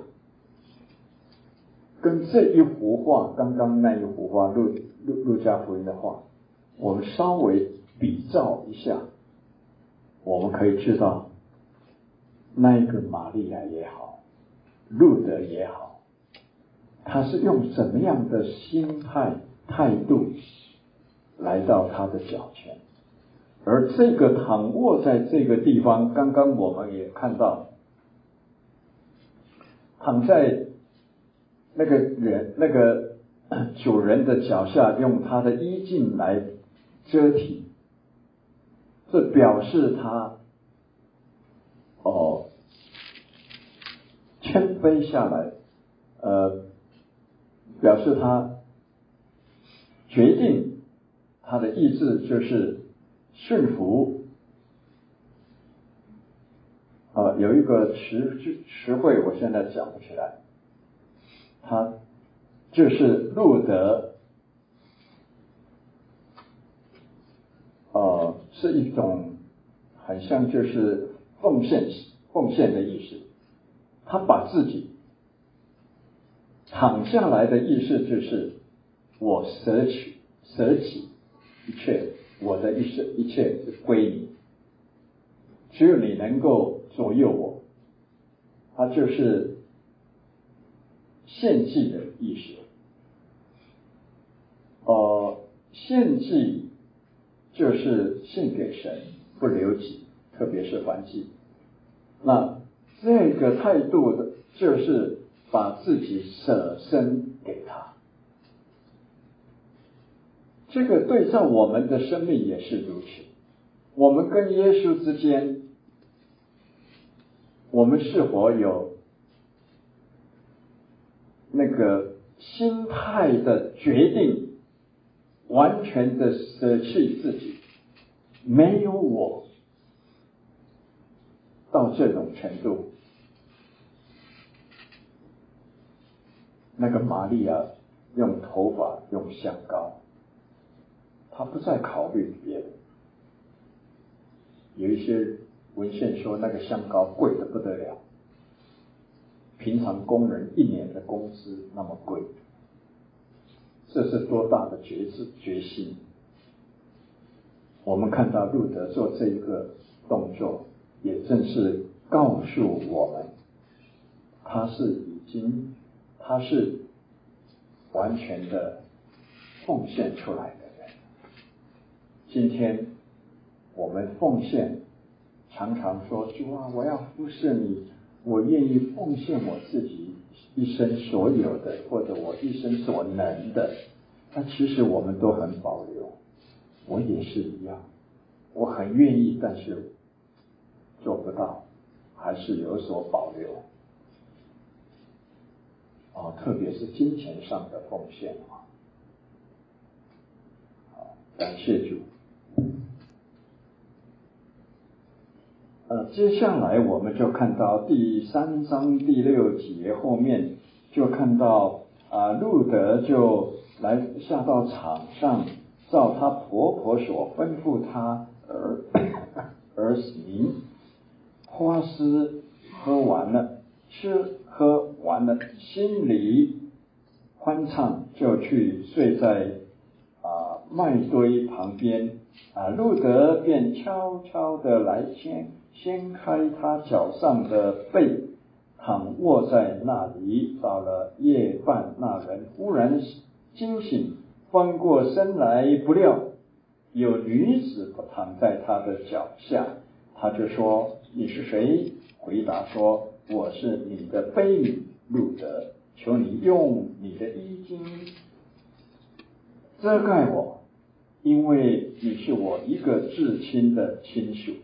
A: 跟这一幅画，刚刚那一幅画路路路加福音的画，我们稍微比照一下，我们可以知道那一个玛利亚也好，路德也好，他是用什么样的心态态度来到他的脚前。而这个躺卧在这个地方，刚刚我们也看到，躺在那个人那个主人的脚下，用他的衣襟来遮体，这表示他哦谦卑下来，呃，表示他决定他的意志就是顺服。呃，有一个词词汇我现在讲不起来，他就是路德，呃，是一种很像就是奉献奉献的意思。他把自己躺下来的意思就是我舍取舍己一切，我的一生一切是归你。 只有你能够左右我，它就是献祭的意思。呃，献祭就是献给神，不留己，特别是燔祭。那这个态度的，就是把自己舍身给他。这个对照我们的生命也是如此。我们跟耶稣之间，我们是否有那个心态的决定，完全的舍弃自己，没有我到这种程度？那个玛利亚用头发用香膏，她不再考虑别人。有一些文献说那个香膏贵得不得了，平常工人一年的工资那么贵，这是多大的决志决心。我们看到路德做这一个动作，也正是告诉我们，他是已经他是完全的奉献出来的人。今天我们奉献，常常说主啊，我要服侍你，我愿意奉献我自己一生所有的，或者我一生所能的。但其实我们都很保留，我也是一样，我很愿意，但是做不到，还是有所保留。哦，特别是金钱上的奉献啊！好，感谢主。呃，接下来我们就看到第三章第六节后面，就看到啊、呃，路德就来下到场上，照她婆婆所吩咐她而而行。花丝喝完了，吃喝完了，心里欢畅，就去睡在啊麦堆旁边。啊，路德便悄悄地来牵掀开他脚上的被，躺卧在那里。到了夜半，那人忽然惊醒，翻过身来，不料有女子躺在他的脚下。他就说：“你是谁？”回答说：“我是你的婢女路德，求你用你的衣襟遮盖我，因为你是我一个至亲的亲属。”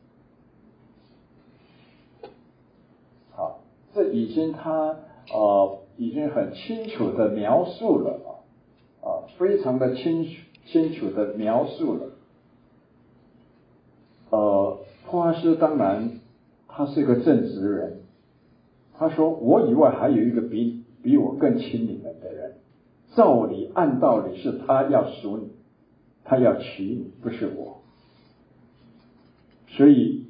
A: 好，这已经他呃已经很清楚的描述了啊，非常的清清楚的描述了。呃，波阿斯当然他是个正直人，他说：“我以外还有一个比比我更亲你们的人，照理按道理是他要赎你，他要娶你，不是我。”所以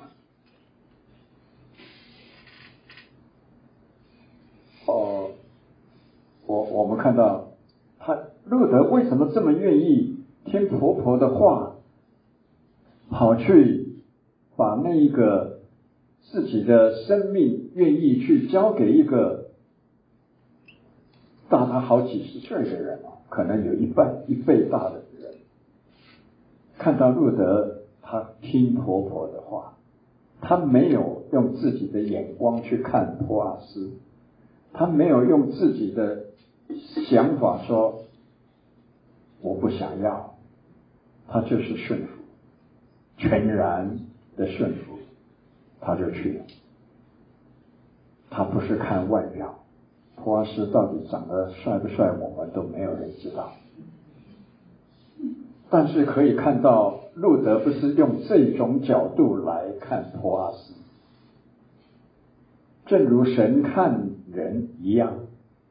A: 呃，我我们看到他路德为什么这么愿意听婆婆的话，跑去把那一个自己的生命愿意去交给一个大他好几十岁的人啊，可能有一半一倍大的人。看到路德他听婆婆的话，他没有用自己的眼光去看波阿斯，他没有用自己的想法说我不想要，他就是顺服，全然的顺服，他就去了。他不是看外表，波阿斯到底长得帅不帅，我们都没有人知道。但是可以看到，路德不是用这种角度来看波阿斯，正如神看人一样。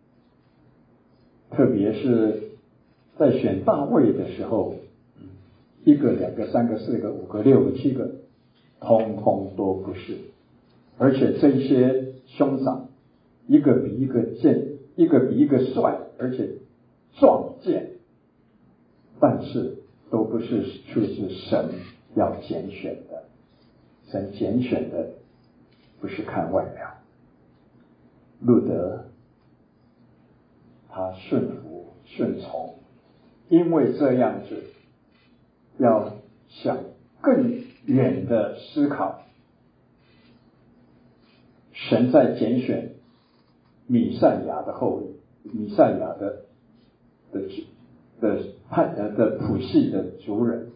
A: 特别是在选大卫的时候，一个、两个、三个、四个、五个、六个、七个，通通都不是。而且这些兄长，一个比一个健，一个比一个帅，而且壮健，但是都不是出自神要拣选的。 神拣选的不是看外表。路德他顺服顺从，因为这样子要想更远的思考，神在拣选弥赛亚的后裔，弥赛亚的的的派呃的谱系的族人。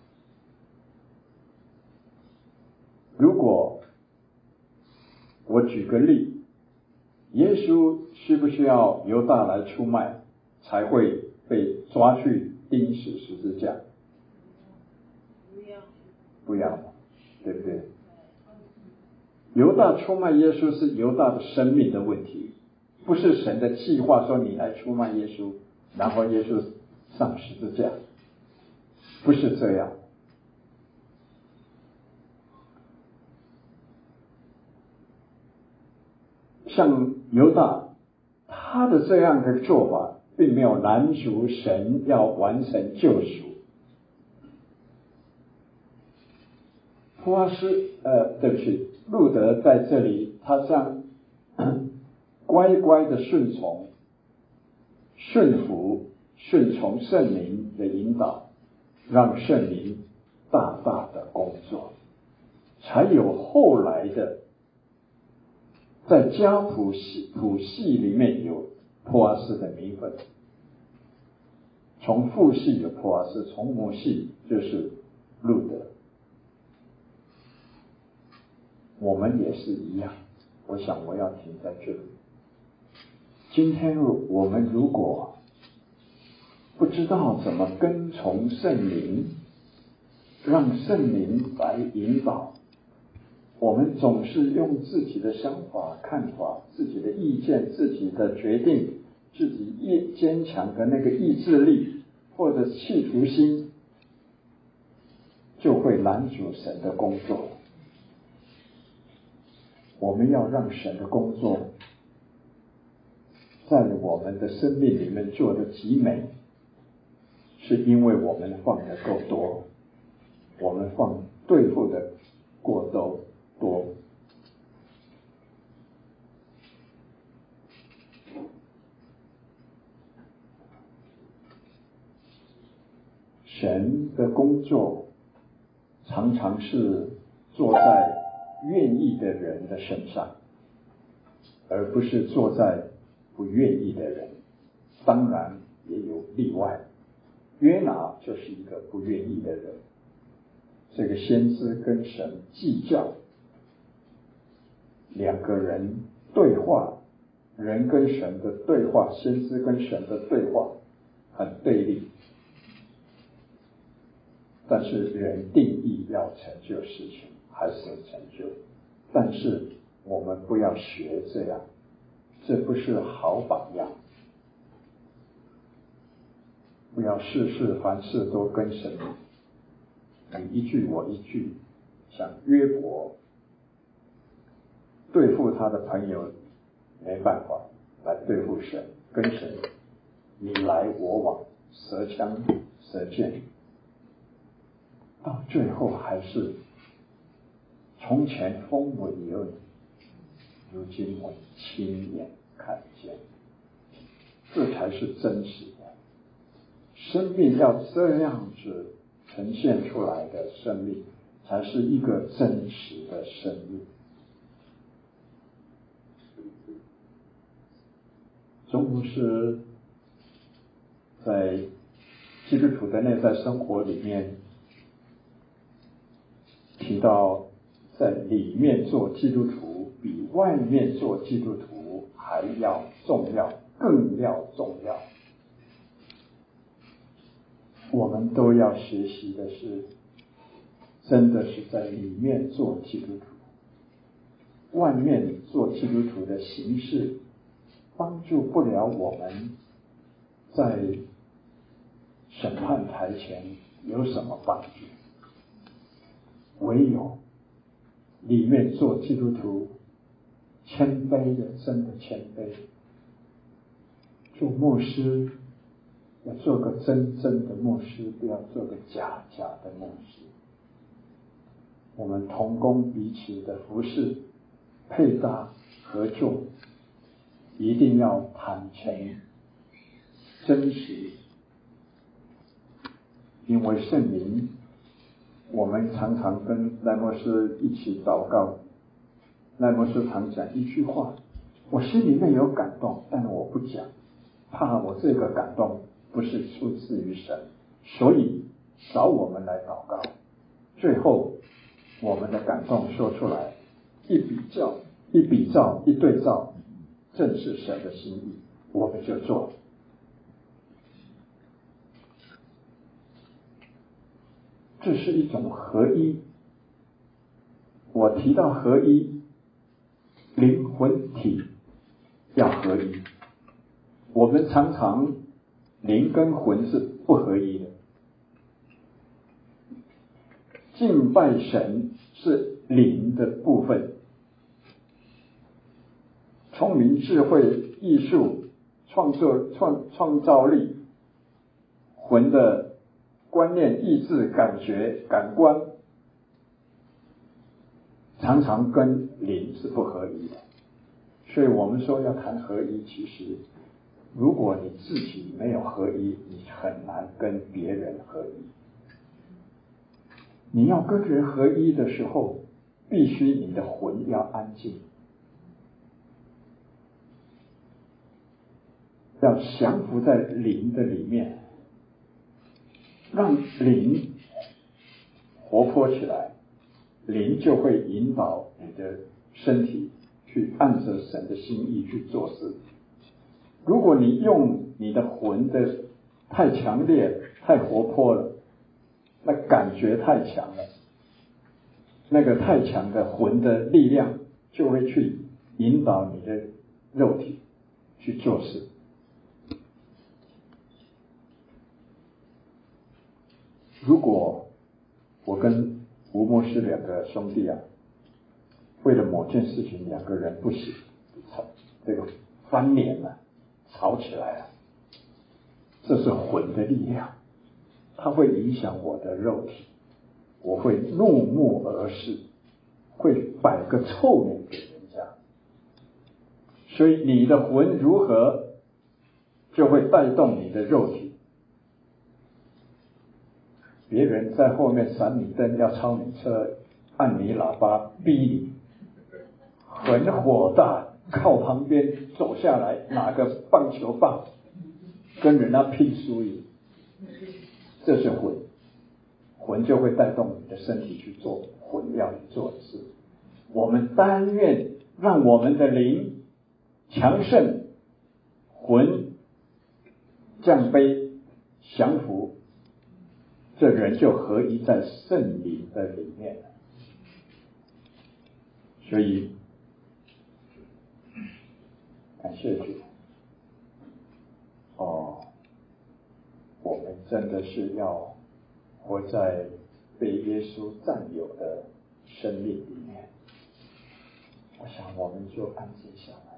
A: 如果我举个例，耶稣需不需要犹大来出卖才会被抓去钉死十字架？
B: 不要，
A: 不要，对不对？犹大出卖耶稣是犹大的生命的问题，不是神的计划说你来出卖耶稣，然后耶稣上十字架，不是这样。像犹大他的这样的做法并没有拦阻神要完成救赎。波阿斯呃，对不起，路德在这里他这样乖乖的顺从顺服顺从圣灵的引导，让圣灵大大的工作，才有后来的在家谱系谱系里面有波阿斯的名分，从父系有波阿斯，从母系就是路德。我们也是一样，我想我要停在这里。今天我们如果不知道怎么跟从圣灵，让圣灵来引导，我们总是用自己的想法看法，自己的意见，自己的决定，自己意坚强的那个意志力或者企图心，就会拦阻神的工作。我们要让神的工作在我们的生命里面做得极美，是因为我们放得够多，我们放对付的过多多。神的工作常常是做在愿意的人的身上，而不是做在不愿意的人。当然也有例外，约拿就是一个不愿意的人。这个先知跟神计较，两个人对话，人跟神的对话，先知跟神的对话很对立，但是人定义要成就事情还是成就，但是我们不要学这样，这不是好榜样。不要事事凡事都跟神你一句我一句，像约伯对付他的朋友没办法，来对付神，跟神你来我往，舌枪舌剑，到最后还是从前风闻有你，如今我亲眼看见，这才是真实的生命。要这样子呈现出来的生命，才是一个真实的生命。钟牧师在基督徒的内在生活里面提到，在里面做基督徒比外面做基督徒还要重要，更要重要。我们都要学习的是，真的是在里面做基督徒，外面做基督徒的形式帮助不了我们在审判台前有什么帮助。唯有里面做基督徒，谦卑的，真的谦卑，做牧师要做个真正的牧师，不要做个假假的牧师。 我们同工彼此的服侍、配搭、合作，一定要坦诚、真实。因为圣灵，我们常常跟赖牧师一起祷告，赖牧师常讲一句话，我心里面有感动，但我不讲，怕我这个感动不是出自于神，所以少我们来祷告。最后我们的感动说出来，一比较一比照一对照，正是神的心意，我们就做。这是一种合一。我提到合一，灵魂体要合一。我们常常灵跟魂是不合一的。敬拜神是灵的部分，聪明、智慧、艺术、创作、创创造力，魂的观念、意志、感觉、感官，常常跟灵是不合一的。所以我们说要谈合一，其实如果你自己没有合一，你很难跟别人合一。你要跟人合一的时候，必须你的魂要安静，要降服在灵的里面，让灵活泼起来，灵就会引导你的身体去按着神的心意去做事。如果你用你的魂的太强烈、太活泼了，那感觉太强了，那个太强的魂的力量就会去引导你的肉体去做事。如果我跟吴牧师两个兄弟啊，为了某件事情两个人不行，吵这个翻脸了，吵起来了，这是魂的力量，它会影响我的肉体，我会怒目而视，会摆个臭脸给人家。所以你的魂如何，就会带动你的肉体。别人在后面闪你灯，要超你车，按你喇叭逼你，很火大，靠旁边走下来，拿个棒球棒跟人家拼输赢，这是魂。魂就会带动你的身体去做魂要你做的事。我们但愿让我们的灵强盛，魂降卑降服，这人就合一在圣灵的里面了。所以感谢主哦，我们真的是要活在被耶稣占有的生命里面。我想我们就安静下来。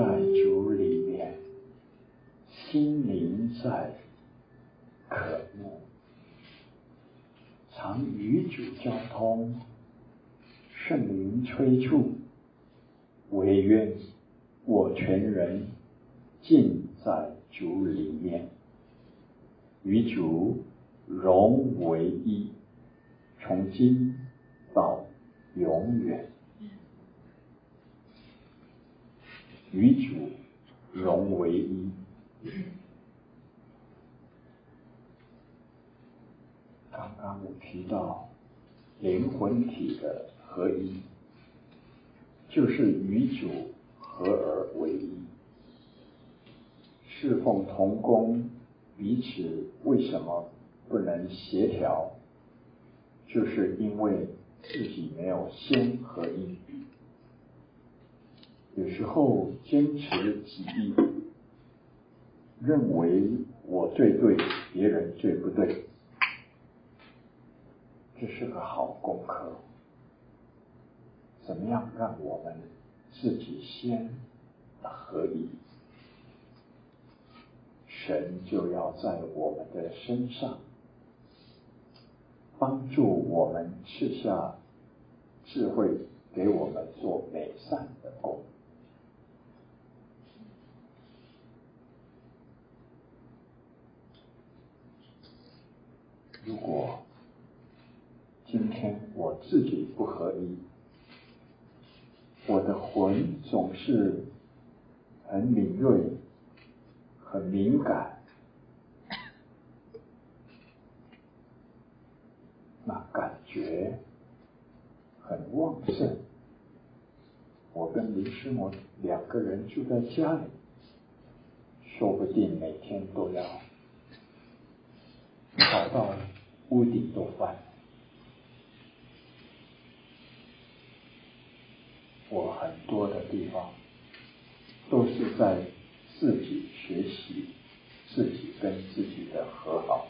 A: 在主里面，心灵在渴慕，常与主交通，圣灵催促，惟愿我全人尽在主里面，与主融为一，从今到永远。与主融为一。刚刚我提到灵魂体的合一，就是与主合而为一。侍奉同工，彼此为什么不能协调？就是因为自己没有先合一。有时候坚持己意，认为我最对，别人最不对，这是个好功课。怎么样让我们自己先合一？神就要在我们的身上帮助我们赐下智慧，给我们做美善的工。如果今天我自己不合一，我的魂总是很敏锐、很敏感，那感觉很旺盛。我跟林师母两个人住在家里，说不定每天都要跑到屋顶都翻。我很多的地方都是在自己学习，自己跟自己的和好。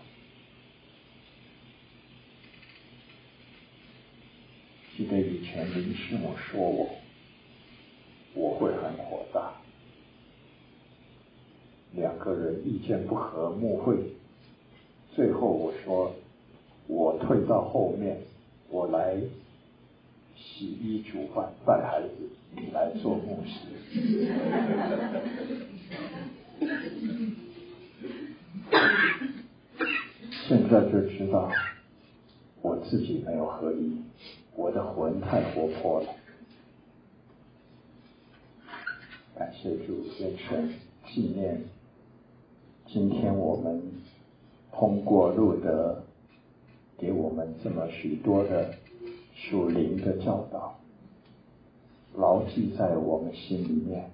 A: 记得以前林师母说我，我会很火大。两个人意见不合，误会，最后我说，我退到后面，我来洗衣煮饭带孩子，你来做牧师。现在就知道我自己没有合一，我的魂太活泼了。感谢主，愿神纪念今天我们通过路德给我们这么许多的属灵的教导，牢记在我们心里面，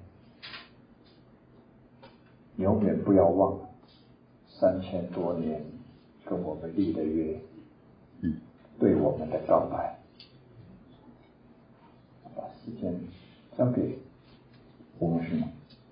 A: 永远不要忘三千多年跟我们立的约，嗯，对我们的告白。把时间交给我们师母。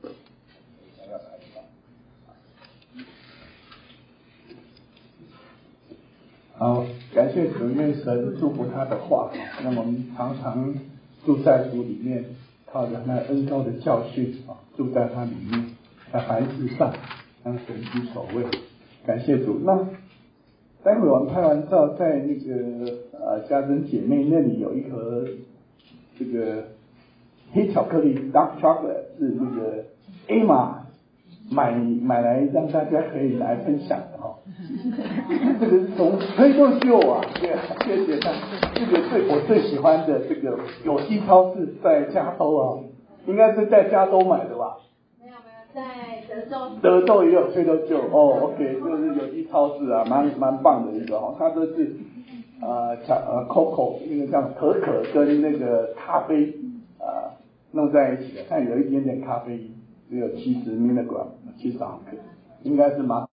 D: 好，感谢主，愿神祝福他的话，让我们常常住在主里面，靠着那恩高的教训啊，住在他里面，在凡事上让神居首位。感谢主。那待会我们拍完照，在那个呃家珍姐妹那里有一盒这个黑巧克力 dark chocolate， 是那个 Emma 买买来让大家可以来分享的哈。这个是从推豆秀啊，对，谢谢他。这个最我最喜欢的这个有机超市在加州啊，应该是在加州买的吧？
C: 没有没有，在德州。
D: 德州也有推豆秀哦 ，OK， 就是有机超市啊，蛮蛮棒的一个哈，它都是呃巧呃 Coco 那个叫可可跟那个咖啡呃弄在一起的，看有一点点咖啡因，只有七十 milligram 七十毫克，应该是蛮。